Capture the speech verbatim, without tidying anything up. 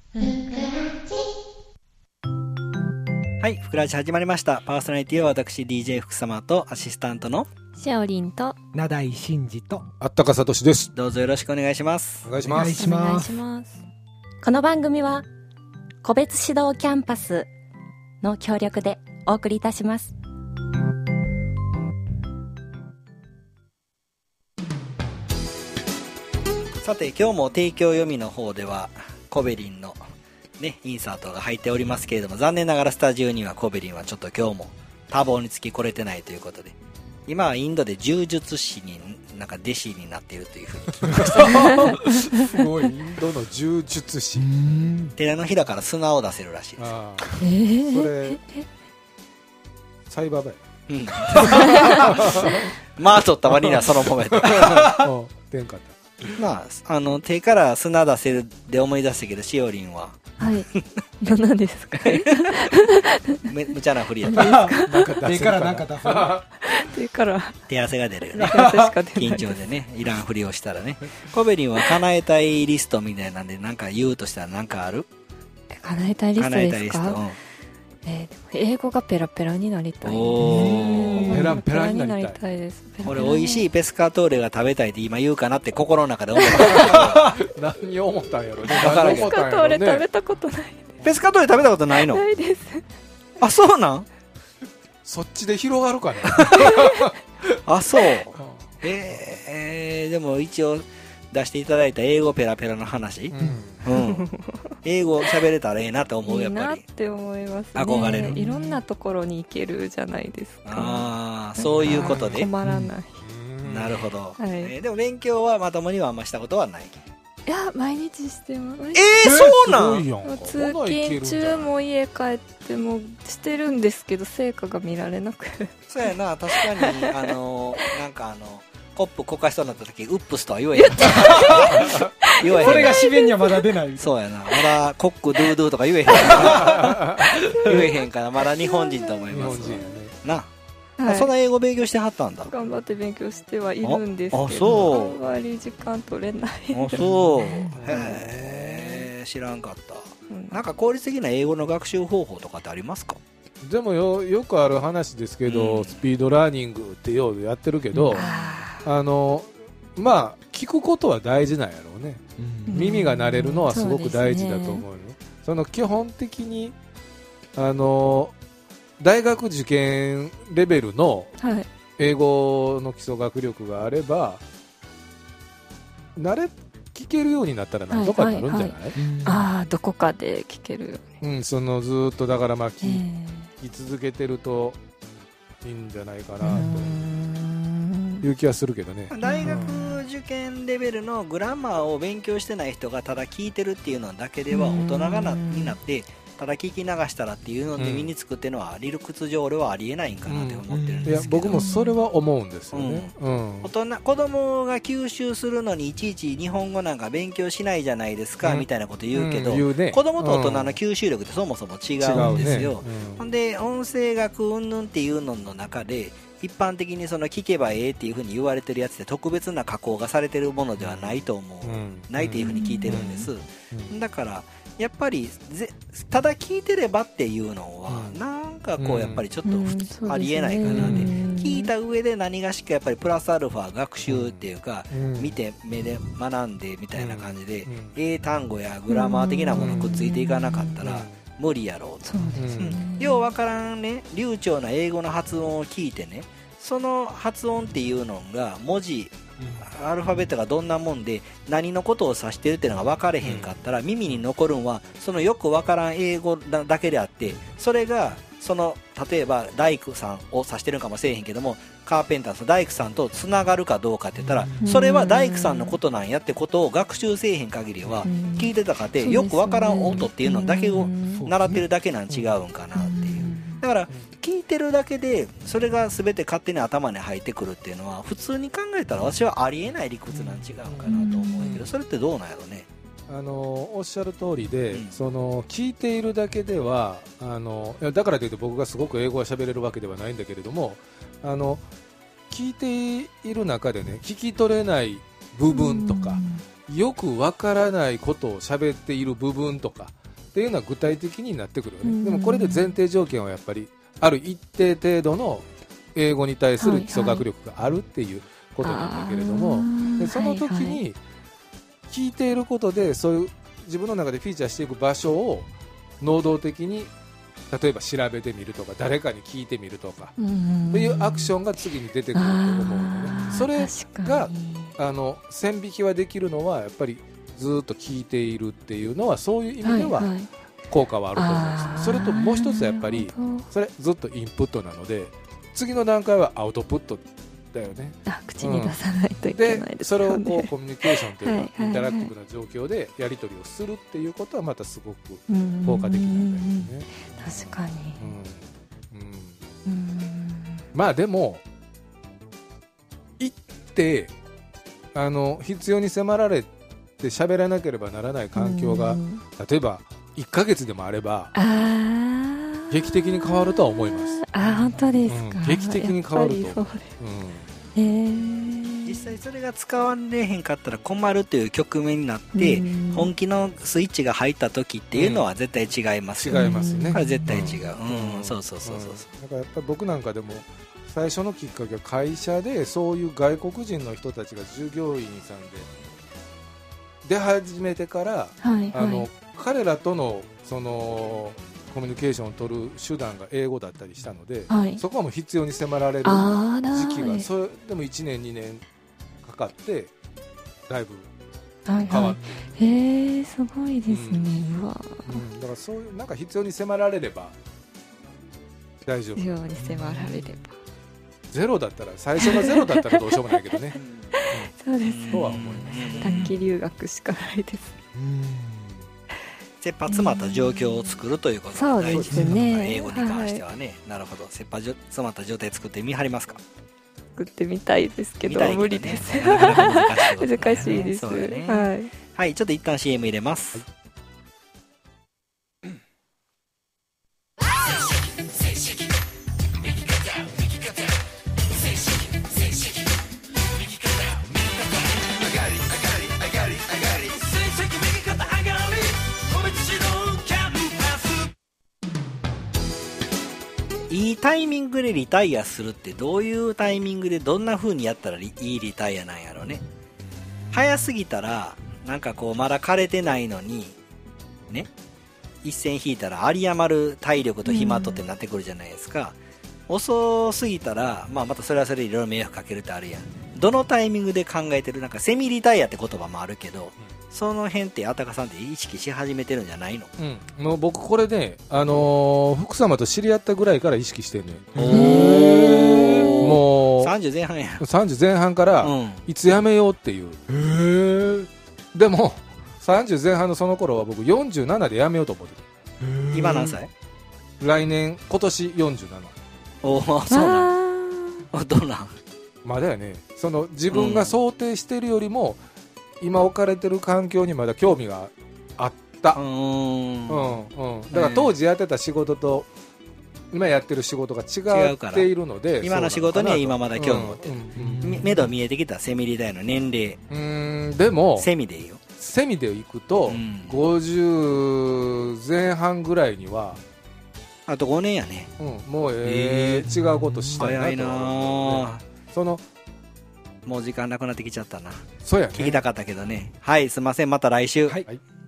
はい、ふくらじ始まりました。パーソナリティは私 ディージェー 福様とアシスタントのシャオリンと名代真二とあったかさとしです。 どうぞよろしくお願いします。 お願いします。 お願いします。この番組は個別指導キャンパスの協力でお送りいたします。 さて今日も提供読みの方ではコベリンのね、インサートが入っておりますけれども、残念ながらスタジオにはコベリンはちょっと今日も多忙につき来れてないということで、今はインドで柔術師になんか弟子になっているというふうに聞きましたすごい、インドの柔術師、 寺のひらから砂を出せるらしいです。 あ、えー、それサイバーバイ、うん、 まあ取った割にはそのままやった出んかった。 まあ、あの手から砂出せるで思い出したけど、しおりんははい何ですかめむちゃなふりやった手からなんか出す手から手汗が出るよね緊張でね、いらんふりをしたらね。コベリンは叶えたいリストみたいなんで何か言うとしたら何かある？ 叶えたいリストですか？叶えたいリスト、うん、えー、英語がペラペラになりたい。 おペラペラになりたいです。 俺美味しいペスカトーレが食べたいって今言うかなって心の中で思った何を思ったんやろね。 ペスカトーレ食べたことない。 ペスカトーレ食べたことないの？ ないです。 あ、そうなん？ そっちで広がるかねあ、そうえー、でも一応出していただいた英語ペラペラの話、うんうん、英語喋れたらええなと思う。やっぱりいいなって思いますね。 憧れる。 いろんなところに行けるじゃないですか。 ああ、そういうことで困らない、 うん、なるほど、 はい。 えー、でも勉強はまともにはあんましたことはない？ いや、毎日してます。 えー、そうなん？ 通勤中も家帰ってもしてるんですけど、成果が見られなくそうやな、確かにあのなんかあのコップこかしそうになった時ウップスとは言えへん言えへんそれが紙面にはまだ出ない。 そうやな、まだコックドゥードゥとか言えへんから言えへんからまだ日本人と思います。日本人やねな。はい、そんな英語勉強してはったんだ。 頑張って勉強してはいるんですけど、 ああ、そう、 あんまり時間取れない。 あ、そうへえ、知らんかった、うん、なんか効率的な英語の学習方法とかってありますか？ でも よ, よくある話ですけど、うん、スピードラーニングってようやってるけど、うん、あのまあ聞くことは大事なんやろうね、うん、耳が慣れるのはすごく大事だと思うよ、うん、その基本的にあの大学受験レベルの英語の基礎学力があれば、慣れ聞けるようになったら何とかなるんじゃない？はいはいはい、 ああ、どこかで聞けるように、 うん、そのずっとだからまあ聞、えー、聞き続けてるといいんじゃないかなという気はするけどね。 大学受験レベルのグラマーを勉強してない人がただ聞いてるっていうのだけでは大人がなになってただ聞き流したらっていうので身につくっていうのは理屈上俺はありえないんかなって思ってるんですけど、うん、いや僕もそれは思うんですよね、うんうん、大人子供が吸収するのにいちいち日本語なんか勉強しないじゃないですか、うん、みたいなこと言うけど、うん言うね、子供と大人の吸収力ってそもそも違うんですよ、ねうん、ほんで音声学云々っていうのの中で一般的にその聞けばええっていう風に言われてるやつで特別な加工がされてるものではないと思う、うん、ないっていう風に聞いてるんです、うんうん、だからやっぱりぜただ聞いてればっていうのは、うん、なんかこうやっぱりちょっと、うん、ありえないかなって、うん、聞いた上で何がしかやっぱりプラスアルファ学習っていうか、うん、見て目で学んでみたいな感じで、うん、英単語やグラマー的なものくっついていかなかったら、うん、無理やろうと。そうですね、うん、ようわからんね流暢な英語の発音を聞いてね、その発音っていうのが文字アルファベットがどんなもんで何のことを指してるっていうのが分かれへんかったら、耳に残るんはそのよく分からん英語だけであって、それがその例えば大工さんを指してるかもしれへんけども、カーペンターの大工さんとつながるかどうかって言ったら、それは大工さんのことなんやってことを学習せえへん限りは、聞いてたかてよく分からん音っていうのだけを習ってるだけなん違うんかなっていう。だから聞いてるだけでそれが全て勝手に頭に入ってくるっていうのは普通に考えたら私はありえない理屈なん違うかなと思うけど、それってどうなんやろうね。 あのおっしゃる通りで、うん、その聞いているだけではあのだからといって僕がすごく英語が喋れるわけではないんだけれども、あの聞いている中でね聞き取れない部分とかよくわからないことを喋っている部分とかっていうのは具体的になってくるよね。でもこれで前提条件はやっぱりある一定程度の英語に対する基礎学力があるっていうことなんだけれども、はいはい、でその時に聞いていることでそういう自分の中でフィーチャーしていく場所を能動的に例えば調べてみるとか誰かに聞いてみるとかっていうアクションが次に出てくると思うので、ね、それがあの線引きはできるのはやっぱりずっと聞いているっていうのはそういう意味では効果はあると思います。それともう一つやっぱりそれずっとインプットなので次の段階はアウトプットだよね。 あ、口に出さないといけないですよね。 でそれをこうコミュニケーションというかインタラクティブな状況でやり取りをするっていうことはまたすごく効果的なんだよね。 確かに、 うんうん、まあでも行ってあの必要に迫られて喋らなければならない環境が例えばいっかげつでもあれば劇的に変わるとは思います。 あ、本当ですか、 うん、劇的に変わると、うんえー、 実際それが使われへんかったら困るという局面になって、うん、本気のスイッチが入った時っていうのは絶対違いますよね、 うん、違いますね。 これ絶対違う、うんうん、そうそうそうそう、うん、 だからやっぱり僕なんかでも最初のきっかけは会社でそういう外国人の人たちが従業員さんで出始めてから、はいはい、あの彼らとのそのコミュニケーションを取る手段が英語だったりしたので、はい、そこはもう必要に迫られる時期がそれでもいちねんにねんかかってだいぶ変わって、はいはい、 へーすごいですね、うん、うわ、 うん、だからそういうなんか必要に迫られれば大丈夫。 必要に迫られれば、うん、 ゼロだったら最初がゼロだったらどうしようもないけどね、 うん、そうですね、 とは思いますね。 短期留学しかないです。 うん、切羽詰まった状況を作るということが大事ですね、ね、英語に関してはね、はい、なるほど。切羽詰まった状態作ってみはりますか？ 作ってみたいですけど、ね、無理です。難しいです、ね、はい、 はい、ちょっと一旦 シーエム 入れます、はい。いいタイミングでリタイアするってどういうタイミングでどんな風にやったらいいリタイアなんやろね。早すぎたらなんかこうまだ枯れてないのにね、一線引いたら有り余る体力と暇とってなってくるじゃないですか、うん、遅すぎたら、まあ、またそれはそれでいろいろ迷惑かけるってあるやん。どのタイミングで考えてる？なんかセミリタイアって言葉もあるけど、うん、その辺ってあたかさんって意識し始めてるんじゃないの？ うん、もう僕これね、あのー、福様と知り合ったぐらいから意識してるね。もうさんじゅう前半やさんじゅう前半から、うん、いつやめようっていう。へでもさんじゅう前半のその頃は僕よんじゅうななでやめようと思ってる。今何歳？ 来年今年よんじゅうなな。 おお、そうなんどうなんまだやね。その自分が想定してるよりも、うん、今置かれてる環境にまだ興味があった。うん、うんうん、だから当時やってた仕事と今やってる仕事が違っているので、 今の仕事には今まだ興味持ってる、うんうん、目処見えてきたセミリタイの年齢。 うーんでもセミでいいよ。 セミで行くと、うん、ごじゅう前半ぐらいにはあとごねんやね、 うん、もう、えーえー、違うことしたいなと思って、ね、 早いなそのもう時間なくなってきちゃったな。 そうやね。 聞きたかったけどね。はい、すいません、また来週。 はい。